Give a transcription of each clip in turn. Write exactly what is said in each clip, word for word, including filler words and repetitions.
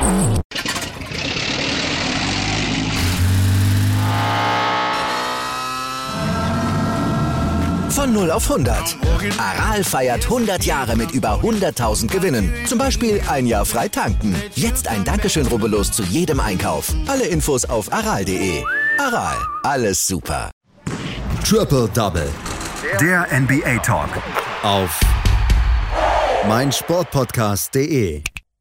Von null auf hundert. Aral feiert hundert Jahre mit über hunderttausend Gewinnen. Zum Beispiel ein Jahr frei tanken. Jetzt ein Dankeschön, rubbellos zu jedem Einkauf. Alle Infos auf aral punkt de. Aral, alles super. Triple Double. Der N B A Talk. Auf meinsportpodcast punkt de.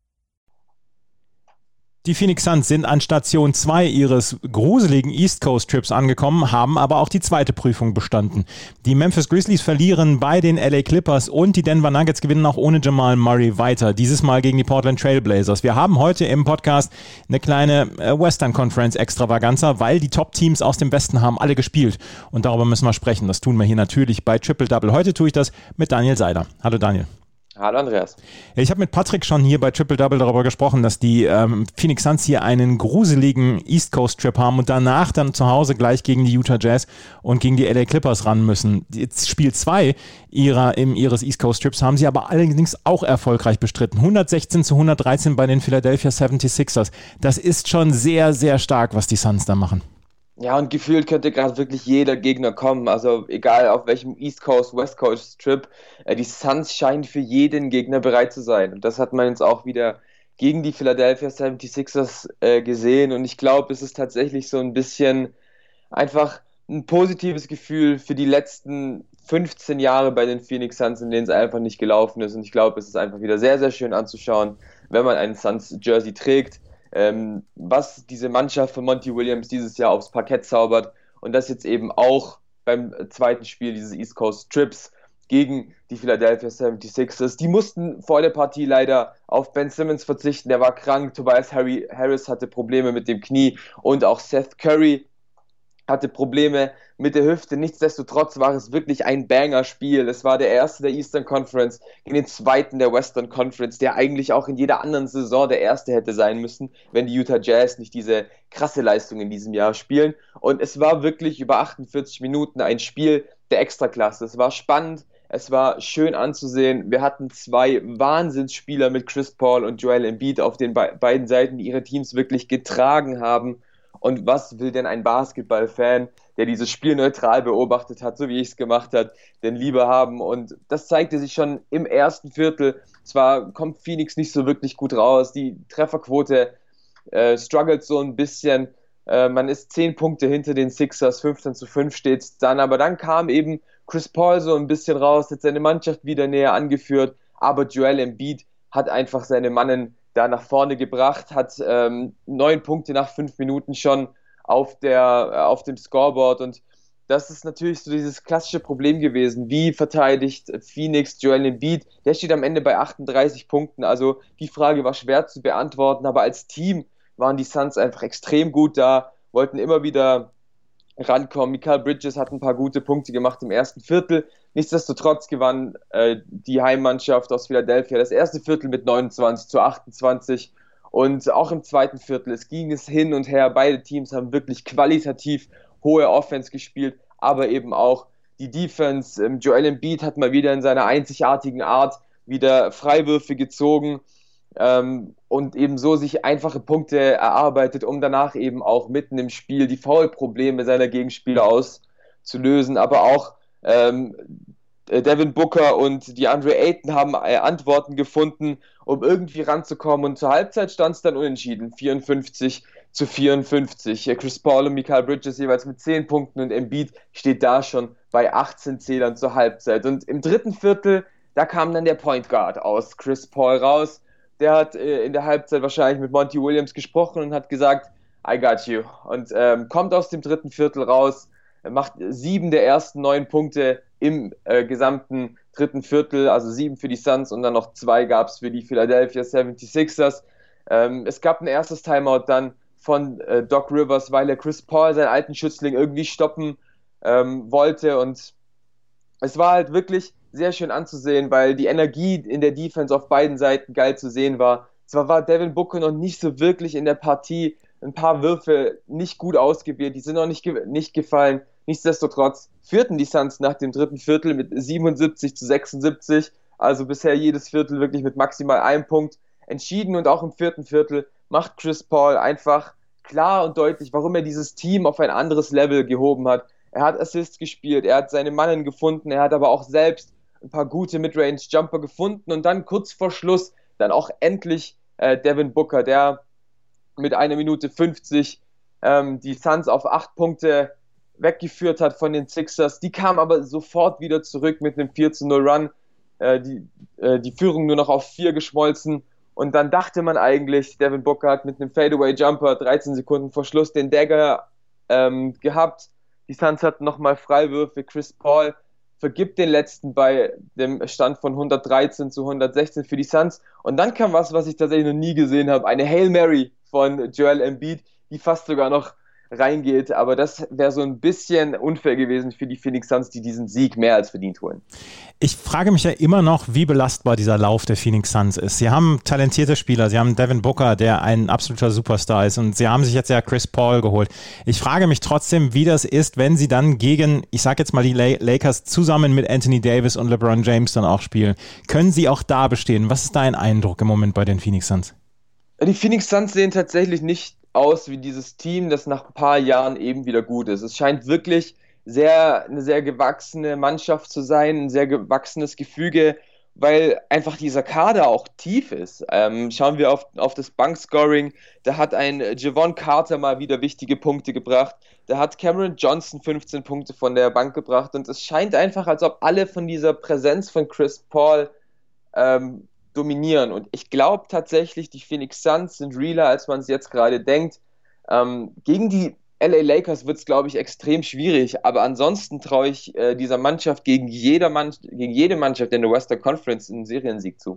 Die Phoenix Suns sind an Station zwei ihres gruseligen East Coast Trips angekommen, haben aber auch die zweite Prüfung bestanden. Die Memphis Grizzlies verlieren bei den L A Clippers und die Denver Nuggets gewinnen auch ohne Jamal Murray weiter. Dieses Mal gegen die Portland Trail Blazers. Wir haben heute im Podcast eine kleine Western Conference Extravaganza, weil die Top-Teams aus dem Westen haben alle gespielt. Und darüber müssen wir sprechen. Das tun wir hier natürlich bei Triple Double. Heute tue ich das mit Daniel Seider. Hallo Daniel. Hallo Andreas. Ich habe mit Patrick schon hier bei Triple Double darüber gesprochen, dass die ähm, Phoenix Suns hier einen gruseligen East Coast Trip haben und danach dann zu Hause gleich gegen die Utah Jazz und gegen die L A Clippers ran müssen. Jetzt Spiel zwei ihrer, im, ihres East Coast Trips haben sie aber allerdings auch erfolgreich bestritten. hundertsechzehn zu hundertdreizehn bei den Philadelphia seventy-sixers. Das ist schon sehr, sehr stark, was die Suns da machen. Ja, und gefühlt könnte gerade wirklich jeder Gegner kommen, also egal auf welchem East Coast, West Coast Trip, äh, die Suns scheinen für jeden Gegner bereit zu sein. Und das hat man jetzt auch wieder gegen die Philadelphia seventy-sixers äh, gesehen. Und ich glaube, es ist tatsächlich so ein bisschen einfach ein positives Gefühl für die letzten fünfzehn Jahre bei den Phoenix Suns, in denen es einfach nicht gelaufen ist. Und ich glaube, es ist einfach wieder sehr, sehr schön anzuschauen, wenn man einen Suns-Jersey trägt. Ähm, was diese Mannschaft von Monty Williams dieses Jahr aufs Parkett zaubert und das jetzt eben auch beim zweiten Spiel dieses East Coast Trips gegen die Philadelphia seventy-sixers. Die mussten vor der Partie leider auf Ben Simmons verzichten, der war krank, Tobias Harris hatte Probleme mit dem Knie und auch Seth Curry hatte Probleme mit der Hüfte. Nichtsdestotrotz war es wirklich ein Banger-Spiel. Es war der erste der Eastern Conference gegen den zweiten der Western Conference, der eigentlich auch in jeder anderen Saison der erste hätte sein müssen, wenn die Utah Jazz nicht diese krasse Leistung in diesem Jahr spielen. Und es war wirklich über achtundvierzig Minuten ein Spiel der Extraklasse. Es war spannend, es war schön anzusehen. Wir hatten zwei Wahnsinnsspieler mit Chris Paul und Joel Embiid auf den be- beiden Seiten, die ihre Teams wirklich getragen haben. Und was will denn ein Basketballfan, der dieses Spiel neutral beobachtet hat, so wie ich es gemacht habe, denn lieber haben? Und das zeigte sich schon im ersten Viertel. Zwar kommt Phoenix nicht so wirklich gut raus, die Trefferquote äh, struggelt so ein bisschen. Äh, man ist zehn Punkte hinter den Sixers, fünfzehn zu fünf steht es dann. Aber dann kam eben Chris Paul so ein bisschen raus, hat seine Mannschaft wieder näher angeführt. Aber Joel Embiid hat einfach seine Mannen da nach vorne gebracht, hat ähm, neun Punkte nach fünf Minuten schon auf, der, äh, auf dem Scoreboard und das ist natürlich so dieses klassische Problem gewesen. Wie verteidigt Phoenix Joel Embiid? Der steht am Ende bei achtunddreißig Punkten, also die Frage war schwer zu beantworten, aber als Team waren die Suns einfach extrem gut da, wollten immer wieder rankommen. Mikal Bridges hat ein paar gute Punkte gemacht im ersten Viertel. Nichtsdestotrotz gewann äh, die Heimmannschaft aus Philadelphia das erste Viertel mit neunundzwanzig zu achtundzwanzig und auch im zweiten Viertel, es ging es hin und her. Beide Teams haben wirklich qualitativ hohe Offense gespielt, aber eben auch die Defense. Ähm, Joel Embiid hat mal wieder in seiner einzigartigen Art wieder Freiwürfe gezogen ähm, und eben so sich einfache Punkte erarbeitet, um danach eben auch mitten im Spiel die Foul-Probleme seiner Gegenspieler auszulösen, aber auch ähm, Devin Booker und DeAndre Ayton haben äh, Antworten gefunden, um irgendwie ranzukommen und zur Halbzeit stand es dann unentschieden, vierundfünfzig zu vierundfünfzig. Chris Paul und Mikal Bridges jeweils mit zehn Punkten und Embiid steht da schon bei achtzehn Zählern zur Halbzeit. Und im dritten Viertel, da kam dann der Point Guard aus Chris Paul raus. Der hat äh, in der Halbzeit wahrscheinlich mit Monty Williams gesprochen und hat gesagt, I got you. Und ähm, kommt aus dem dritten Viertel raus, macht sieben der ersten neun Punkte im äh, gesamten dritten Viertel, also sieben für die Suns und dann noch zwei gab es für die Philadelphia seventy-sixers. Ähm, es gab ein erstes Timeout dann von äh, Doc Rivers, weil er Chris Paul, seinen alten Schützling, irgendwie stoppen ähm, wollte und es war halt wirklich sehr schön anzusehen, weil die Energie in der Defense auf beiden Seiten geil zu sehen war. Zwar war Devin Booker noch nicht so wirklich in der Partie, ein paar Würfe nicht gut ausgewählt, die sind noch nicht, ge- nicht gefallen. Nichtsdestotrotz führten die Suns nach dem dritten Viertel mit siebenundsiebzig zu sechsundsiebzig, also bisher jedes Viertel wirklich mit maximal einem Punkt entschieden und auch im vierten Viertel macht Chris Paul einfach klar und deutlich, warum er dieses Team auf ein anderes Level gehoben hat. Er hat Assists gespielt, er hat seine Mannen gefunden, er hat aber auch selbst ein paar gute Midrange-Jumper gefunden und dann kurz vor Schluss dann auch endlich äh, Devin Booker, der mit einer Minute fünfzig ähm, die Suns auf acht Punkte weggeführt hat von den Sixers. Die kamen aber sofort wieder zurück mit einem vier zu null Run, äh, die, äh, die Führung nur noch auf vier geschmolzen und dann dachte man eigentlich, Devin Booker hat mit einem Fadeaway-Jumper dreizehn Sekunden vor Schluss den Dagger ähm, gehabt. Die Suns hatten nochmal Freiwürfe, Chris Paul vergibt den letzten bei dem Stand von hundertdreizehn zu hundertsechzehn für die Suns. Und dann kam was, was ich tatsächlich noch nie gesehen habe. Eine Hail Mary von Joel Embiid, die fast sogar noch reingeht. Aber das wäre so ein bisschen unfair gewesen für die Phoenix Suns, die diesen Sieg mehr als verdient holen. Ich frage mich ja immer noch, wie belastbar dieser Lauf der Phoenix Suns ist. Sie haben talentierte Spieler, sie haben Devin Booker, der ein absoluter Superstar ist und sie haben sich jetzt ja Chris Paul geholt. Ich frage mich trotzdem, wie das ist, wenn sie dann gegen, ich sag jetzt mal die Lakers zusammen mit Anthony Davis und LeBron James dann auch spielen. Können sie auch da bestehen? Was ist dein Eindruck im Moment bei den Phoenix Suns? Die Phoenix Suns sehen tatsächlich nicht aus wie dieses Team, das nach ein paar Jahren eben wieder gut ist. Es scheint wirklich sehr, eine sehr gewachsene Mannschaft zu sein, ein sehr gewachsenes Gefüge, weil einfach dieser Kader auch tief ist. Ähm, schauen wir auf, auf das Bankscoring, da hat ein Javon Carter mal wieder wichtige Punkte gebracht, da hat Cameron Johnson fünfzehn Punkte von der Bank gebracht und es scheint einfach, als ob alle von dieser Präsenz von Chris Paul ähm, dominieren und ich glaube tatsächlich, die Phoenix Suns sind realer, als man es jetzt gerade denkt. Ähm, gegen die L A Lakers wird es, glaube ich, extrem schwierig, aber ansonsten traue ich äh, dieser Mannschaft gegen, jeder Mann, gegen jede Mannschaft in der Western Conference einen Seriensieg zu.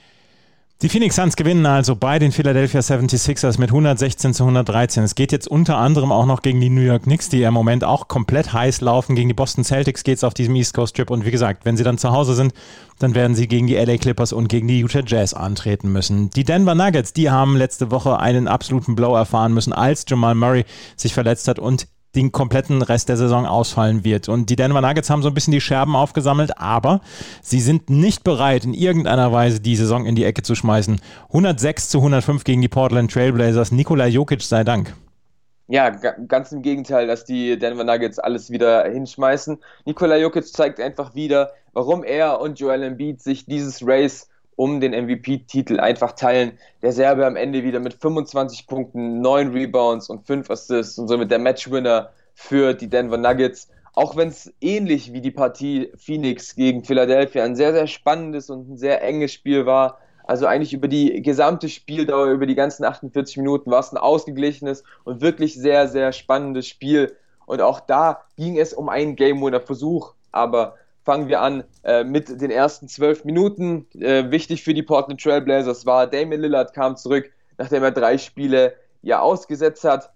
Die Phoenix Suns gewinnen also bei den Philadelphia seventy-sixers mit hundertsechzehn zu hundertdreizehn. Es geht jetzt unter anderem auch noch gegen die New York Knicks, die im Moment auch komplett heiß laufen. Gegen die Boston Celtics geht es auf diesem East Coast Trip. Und wie gesagt, wenn sie dann zu Hause sind, dann werden sie gegen die L A Clippers und gegen die Utah Jazz antreten müssen. Die Denver Nuggets, die haben letzte Woche einen absoluten Blow erfahren müssen, als Jamal Murray sich verletzt hat und den kompletten Rest der Saison ausfallen wird. Und die Denver Nuggets haben so ein bisschen die Scherben aufgesammelt, aber sie sind nicht bereit, in irgendeiner Weise die Saison in die Ecke zu schmeißen. hundertsechs zu hundertfünf gegen die Portland Trailblazers. Nikola Jokic sei Dank. Ja, g- ganz im Gegenteil, dass die Denver Nuggets alles wieder hinschmeißen. Nikola Jokic zeigt einfach wieder, warum er und Joel Embiid sich dieses Race um den M V P-Titel einfach teilen. Der Serbe am Ende wieder mit fünfundzwanzig Punkten, neun Rebounds und fünf Assists und somit der Matchwinner für die Denver Nuggets. Auch wenn es ähnlich wie die Partie Phoenix gegen Philadelphia ein sehr, sehr spannendes und ein sehr enges Spiel war. Also eigentlich über die gesamte Spieldauer, über die ganzen achtundvierzig Minuten war es ein ausgeglichenes und wirklich sehr, sehr spannendes Spiel. Und auch da ging es um einen Game-Winner-Versuch, aber fangen wir an äh, mit den ersten zwölf Minuten. Äh, wichtig für die Portland Trail Blazers war, Damian Lillard kam zurück, nachdem er drei Spiele ja ausgesetzt hat,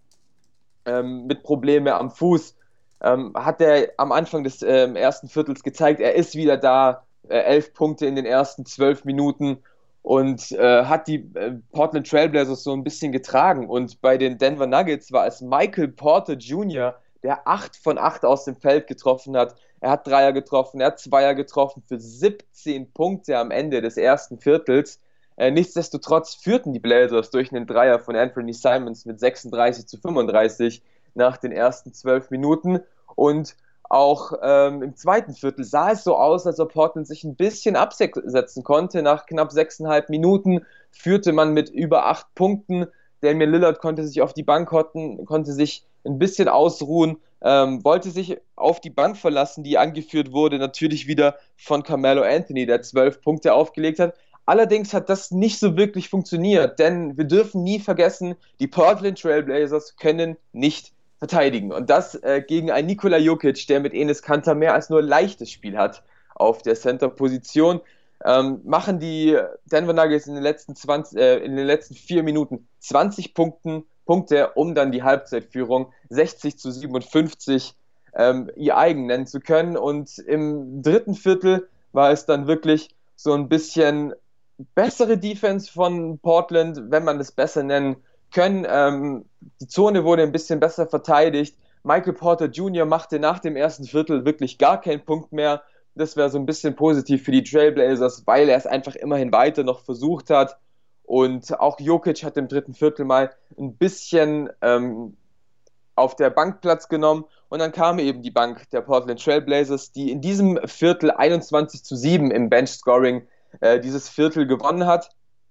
ähm, mit Problemen am Fuß. Ähm, hat er am Anfang des ähm, ersten Viertels gezeigt, er ist wieder da, äh, elf Punkte in den ersten zwölf Minuten und äh, hat die äh, Portland Trail Blazers so ein bisschen getragen. Und bei den Denver Nuggets war es Michael Porter Junior, der acht von acht aus dem Feld getroffen hat. Er hat Dreier getroffen, er hat Zweier getroffen für siebzehn Punkte am Ende des ersten Viertels. Äh, nichtsdestotrotz führten die Blazers durch einen Dreier von Anthony Simons mit sechsunddreißig zu fünfunddreißig nach den ersten zwölf Minuten. Und auch ähm, im zweiten Viertel sah es so aus, als ob Portland sich ein bisschen absetzen konnte. Nach knapp sechseinhalb Minuten führte man mit über acht Punkten. Damian Lillard konnte sich auf die Bank hocken, konnte sich ein bisschen ausruhen, ähm, wollte sich auf die Bank verlassen, die angeführt wurde, natürlich wieder von Carmelo Anthony, der zwölf Punkte aufgelegt hat. Allerdings hat das nicht so wirklich funktioniert, denn wir dürfen nie vergessen, die Portland Trail Blazers können nicht verteidigen. Und das äh, gegen einen Nikola Jokic, der mit Enes Kanter mehr als nur leichtes Spiel hat auf der Center-Position. Ähm, machen die Denver Nuggets in den letzten zwanzig, äh, in den letzten vier Minuten zwanzig Punkten, Punkte, um dann die Halbzeitführung sechzig zu siebenundfünfzig ähm, ihr eigen nennen zu können. Und im dritten Viertel war es dann wirklich so ein bisschen bessere Defense von Portland, wenn man das besser nennen kann. Ähm, die Zone wurde ein bisschen besser verteidigt. Michael Porter Junior machte nach dem ersten Viertel wirklich gar keinen Punkt mehr. Das wäre so ein bisschen positiv für die Trailblazers, weil er es einfach immerhin weiter noch versucht hat. Und auch Jokic hat im dritten Viertel mal ein bisschen ähm, auf der Bank Platz genommen. Und dann kam eben die Bank der Portland Trail Blazers, die in diesem Viertel einundzwanzig zu sieben im Bench-Scoring äh, dieses Viertel gewonnen hat.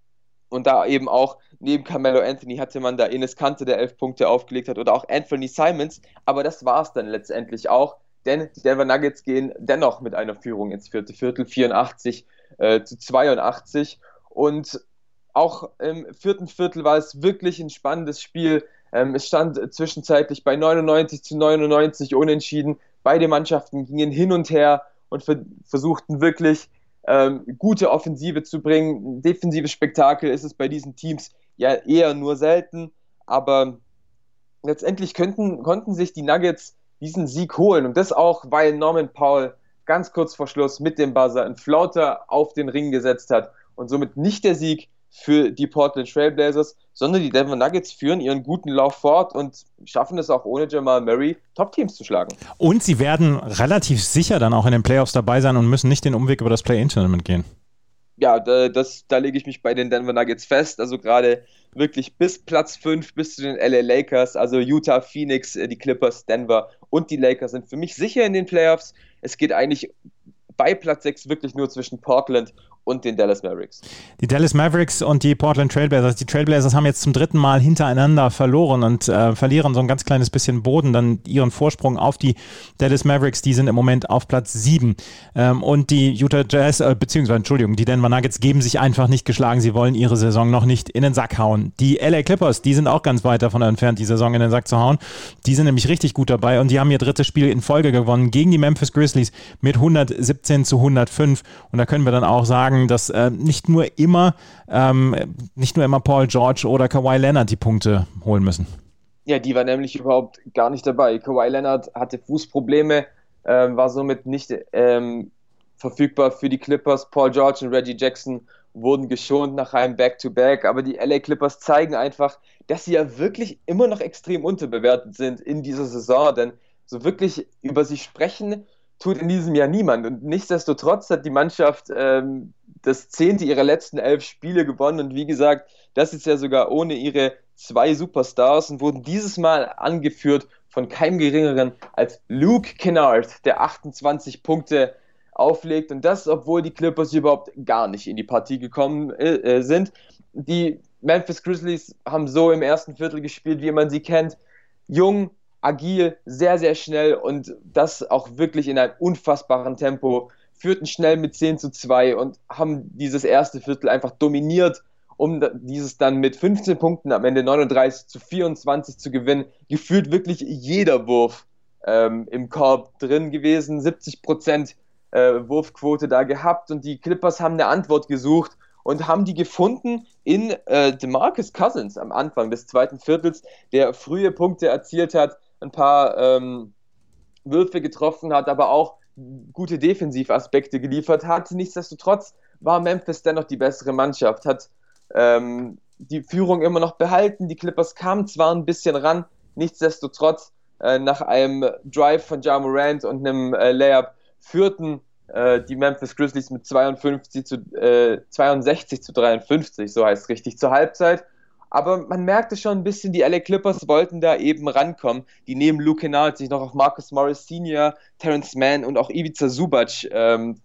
Und da eben auch neben Carmelo Anthony hatte man da Enes Kanter, der elf Punkte aufgelegt hat, oder auch Anthony Simons. Aber das war es dann letztendlich auch, denn die Denver Nuggets gehen dennoch mit einer Führung ins vierte Viertel, vierundachtzig äh, zu zweiundachtzig. Und auch im vierten Viertel war es wirklich ein spannendes Spiel. Ähm, es stand zwischenzeitlich bei neunundneunzig zu neunundneunzig unentschieden. Beide Mannschaften gingen hin und her und ver- versuchten wirklich ähm, gute Offensive zu bringen. Defensives Spektakel ist es bei diesen Teams ja eher nur selten, aber letztendlich könnten, konnten sich die Nuggets diesen Sieg holen, und das auch, weil Norman Powell ganz kurz vor Schluss mit dem Buzzer einen Floater auf den Ring gesetzt hat und somit nicht der Sieg für die Portland Trail Blazers, sondern die Denver Nuggets führen ihren guten Lauf fort und schaffen es auch ohne Jamal Murray, Top-Teams zu schlagen. Und sie werden relativ sicher dann auch in den Playoffs dabei sein und müssen nicht den Umweg über das Play-In-Tournament gehen. Ja, da, das, da lege ich mich bei den Denver Nuggets fest, also gerade wirklich bis Platz fünf, bis zu den L A Lakers, also Utah, Phoenix, die Clippers, Denver und die Lakers sind für mich sicher in den Playoffs. Es geht eigentlich bei Platz sechs wirklich nur zwischen Portland und den Dallas Mavericks. Die Dallas Mavericks und die Portland Trailblazers. Die Trailblazers haben jetzt zum dritten Mal hintereinander verloren und äh, verlieren so ein ganz kleines bisschen Boden, dann ihren Vorsprung auf die Dallas Mavericks. Die sind im Moment auf Platz sieben. Ähm, und die Utah Jazz, äh, beziehungsweise, Entschuldigung, die Denver Nuggets geben sich einfach nicht geschlagen. Sie wollen ihre Saison noch nicht in den Sack hauen. Die L A Clippers, die sind auch ganz weit davon entfernt, die Saison in den Sack zu hauen. Die sind nämlich richtig gut dabei und die haben ihr drittes Spiel in Folge gewonnen gegen die Memphis Grizzlies mit hundertsiebzehn zu hundertfünf. Und da können wir dann auch sagen, dass äh, nicht nur immer ähm, nicht nur immer Paul George oder Kawhi Leonard die Punkte holen müssen. Ja, die war nämlich überhaupt gar nicht dabei. Kawhi Leonard hatte Fußprobleme, äh, war somit nicht ähm, verfügbar für die Clippers. Paul George und Reggie Jackson wurden geschont nach einem Back-to-Back, aber die L A Clippers zeigen einfach, dass sie ja wirklich immer noch extrem unterbewertet sind in dieser Saison, denn so wirklich über sie sprechen tut in diesem Jahr niemand. Und nichtsdestotrotz hat die Mannschaft ähm, das zehnte ihrer letzten elf Spiele gewonnen. Und wie gesagt, das ist ja sogar ohne ihre zwei Superstars und wurden dieses Mal angeführt von keinem Geringeren als Luke Kennard, der achtundzwanzig Punkte auflegt. Und das, obwohl die Clippers überhaupt gar nicht in die Partie gekommen äh, sind. Die Memphis Grizzlies haben so im ersten Viertel gespielt, wie man sie kennt. Jung, agil, sehr, sehr schnell und das auch wirklich in einem unfassbaren Tempo, führten schnell mit zehn zu zwei und haben dieses erste Viertel einfach dominiert, um dieses dann mit fünfzehn Punkten am Ende neununddreißig zu vierundzwanzig zu gewinnen. Gefühlt wirklich jeder Wurf ähm, im Korb drin gewesen, siebzig Prozent äh, Wurfquote da gehabt und die Clippers haben eine Antwort gesucht und haben die gefunden in äh, DeMarcus Cousins am Anfang des zweiten Viertels, der frühe Punkte erzielt hat, ein paar ähm, Würfe getroffen hat, aber auch gute Defensivaspekte geliefert hat. Nichtsdestotrotz war Memphis dennoch die bessere Mannschaft, hat ähm, die Führung immer noch behalten. Die Clippers kamen zwar ein bisschen ran, nichtsdestotrotz äh, nach einem Drive von Ja Morant und einem äh, Layup führten äh, die Memphis Grizzlies mit zweiundfünfzig zu, äh, zweiundsechzig zu dreiundfünfzig, so heißt es richtig, zur Halbzeit. Aber man merkte schon ein bisschen, die L A Clippers wollten da eben rankommen. Die neben Luke Kennard sich noch auf Marcus Morris Senior, Terrence Mann und auch Ivica Zubac, ähm,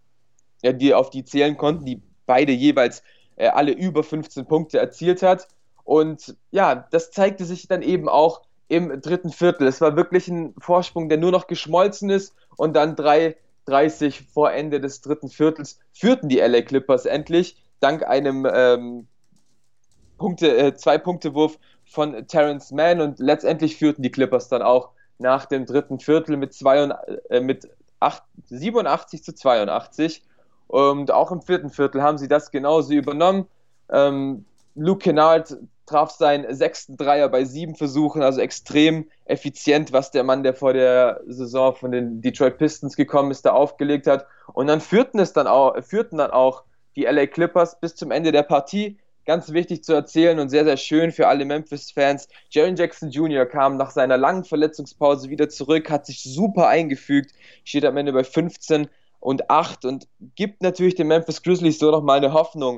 ja, die auf die zählen konnten, die beide jeweils äh, alle über fünfzehn Punkte erzielt hat. Und ja, das zeigte sich dann eben auch im dritten Viertel. Es war wirklich ein Vorsprung, der nur noch geschmolzen ist und dann drei dreißig vor Ende des dritten Viertels führten die L A Clippers endlich dank einem ähm, Punkte, äh, Zwei-Punkte-Wurf von Terrence Mann und letztendlich führten die Clippers dann auch nach dem dritten Viertel mit, zwei, äh, mit acht, siebenundachtzig zu zweiundachtzig und auch im vierten Viertel haben sie das genauso übernommen. Ähm, Luke Kennard traf seinen sechsten Dreier bei sieben Versuchen, also extrem effizient, was der Mann, der vor der Saison von den Detroit Pistons gekommen ist, da aufgelegt hat. Und dann führten es dann auch, führten dann auch die L A Clippers bis zum Ende der Partie. Ganz wichtig zu erzählen und sehr, sehr schön für alle Memphis-Fans. Jaren Jackson Junior kam nach seiner langen Verletzungspause wieder zurück, hat sich super eingefügt, steht am Ende bei fünfzehn und acht und gibt natürlich den Memphis Grizzlies so nochmal eine Hoffnung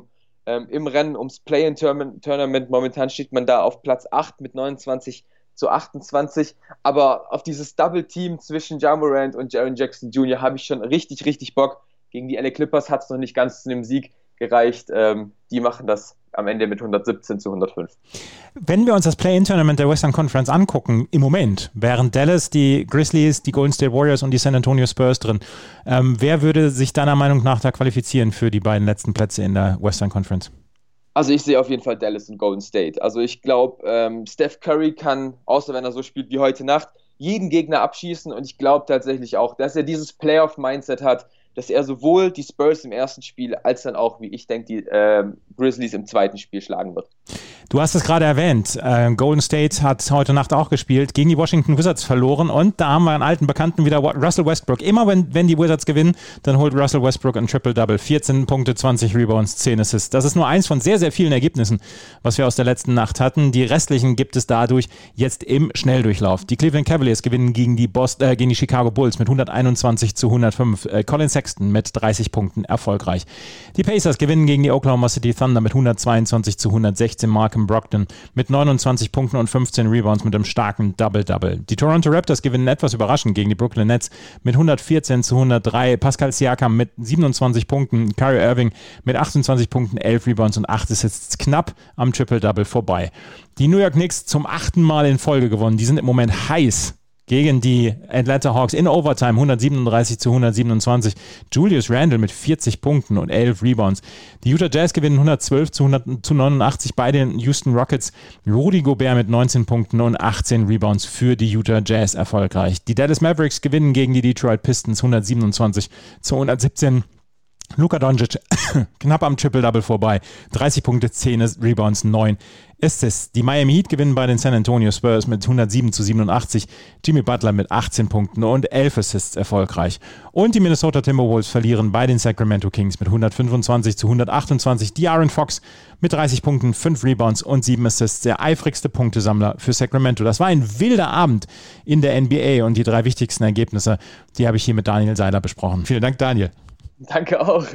ähm, im Rennen ums Play-in-Tournament. Momentan steht man da auf Platz acht mit neunundzwanzig zu achtundzwanzig, aber auf dieses Double-Team zwischen Ja Morant und Jaren Jackson Junior habe ich schon richtig, richtig Bock. Gegen die L A Clippers hat es noch nicht ganz zu einem Sieg gereicht. Ähm, die machen das am Ende mit hundertsiebzehn zu hundertfünf. Wenn wir uns das Play-In-Tournament der Western Conference angucken, im Moment, wären Dallas, die Grizzlies, die Golden State Warriors und die San Antonio Spurs drin, ähm, wer würde sich deiner Meinung nach da qualifizieren für die beiden letzten Plätze in der Western Conference? Also ich sehe auf jeden Fall Dallas und Golden State. Also ich glaube, ähm, Steph Curry kann, außer wenn er so spielt wie heute Nacht, jeden Gegner abschießen und ich glaube tatsächlich auch, dass er dieses Playoff-Mindset hat, dass er sowohl die Spurs im ersten Spiel als dann auch, wie ich denke, die äh, Grizzlies im zweiten Spiel schlagen wird. Du hast es gerade erwähnt, äh, Golden State hat heute Nacht auch gespielt, gegen die Washington Wizards verloren und da haben wir einen alten Bekannten wieder, Russell Westbrook. Immer wenn, wenn die Wizards gewinnen, dann holt Russell Westbrook ein Triple-Double. vierzehn Punkte, zwanzig Rebounds, zehn Assists. Das ist nur eins von sehr, sehr vielen Ergebnissen, was wir aus der letzten Nacht hatten. Die restlichen gibt es dadurch jetzt im Schnelldurchlauf. Die Cleveland Cavaliers gewinnen gegen die, Boston, äh, gegen die Chicago Bulls mit hunderteinundzwanzig zu hundertfünf. Äh, Colin Sexton mit dreißig Punkten erfolgreich. Die Pacers gewinnen gegen die Oklahoma City Thunder mit hundertzweiundzwanzig zu hundertsechzehn. Markham Brogdon mit neunundzwanzig Punkten und fünfzehn Rebounds mit einem starken Double-Double. Die Toronto Raptors gewinnen etwas überraschend gegen die Brooklyn Nets mit hundertvierzehn zu hundertdrei. Pascal Siakam mit siebenundzwanzig Punkten. Kyrie Irving mit achtundzwanzig Punkten, elf Rebounds und acht Assists knapp am Triple-Double vorbei. Die New York Knicks zum achten Mal in Folge gewonnen. Die sind im Moment heiß gegen die Atlanta Hawks in Overtime, hundertsiebenunddreißig zu hundertsiebenundzwanzig. Julius Randle mit vierzig Punkten und elf Rebounds. Die Utah Jazz gewinnen hundertzwölf zu neunundachtzig bei den Houston Rockets. Rudy Gobert mit neunzehn Punkten und achtzehn Rebounds für die Utah Jazz erfolgreich. Die Dallas Mavericks gewinnen gegen die Detroit Pistons hundertsiebenundzwanzig zu hundertsiebzehn. Luka Doncic knapp am Triple-Double vorbei. dreißig Punkte, zehn Rebounds, neun Assists. Die Miami Heat gewinnen bei den San Antonio Spurs mit hundertsieben zu siebenundachtzig. Jimmy Butler mit achtzehn Punkten und elf Assists erfolgreich. Und die Minnesota Timberwolves verlieren bei den Sacramento Kings mit hundertfünfundzwanzig zu hundertachtundzwanzig. De'Aaron Fox mit dreißig Punkten, fünf Rebounds und sieben Assists. Der eifrigste Punktesammler für Sacramento. Das war ein wilder Abend in der N B A und die drei wichtigsten Ergebnisse, die habe ich hier mit Daniel Seiler besprochen. Vielen Dank, Daniel. Danke auch.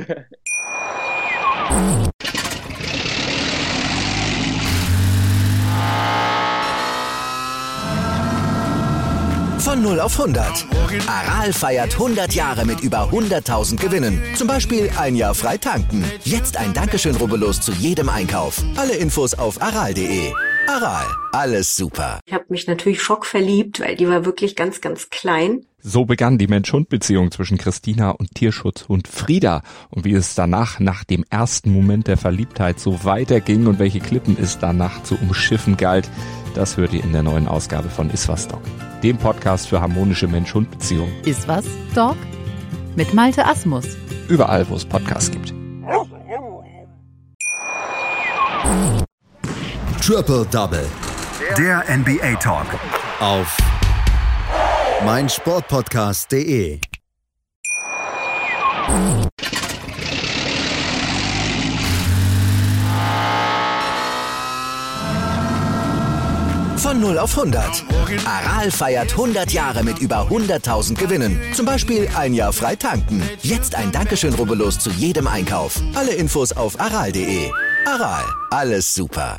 Von null auf hundert. Aral feiert hundert Jahre mit über hunderttausend Gewinnen. Zum Beispiel ein Jahr frei tanken. Jetzt ein Dankeschön, rubbellos zu jedem Einkauf. Alle Infos auf aral punkt de. Aral, alles super. Ich habe mich natürlich schockverliebt, weil die war wirklich ganz, ganz klein. So begann die Mensch-Hund-Beziehung zwischen Christina und Tierschutzhund Frieda. Und wie es danach, nach dem ersten Moment der Verliebtheit, so weiterging und welche Klippen es danach zu umschiffen galt, das hört ihr in der neuen Ausgabe von Iswas Dog, dem Podcast für harmonische Mensch-Hund-Beziehungen. Iswas Dog mit Malte Asmus. Überall, wo es Podcasts gibt. Triple Double. Der N B A Talk. Auf meinsportpodcast punkt de. Von null auf hundert. Aral feiert hundert Jahre mit über hunderttausend Gewinnen. Zum Beispiel ein Jahr frei tanken. Jetzt ein Dankeschön, rubbellos zu jedem Einkauf. Alle Infos auf aral punkt de. Aral, alles super.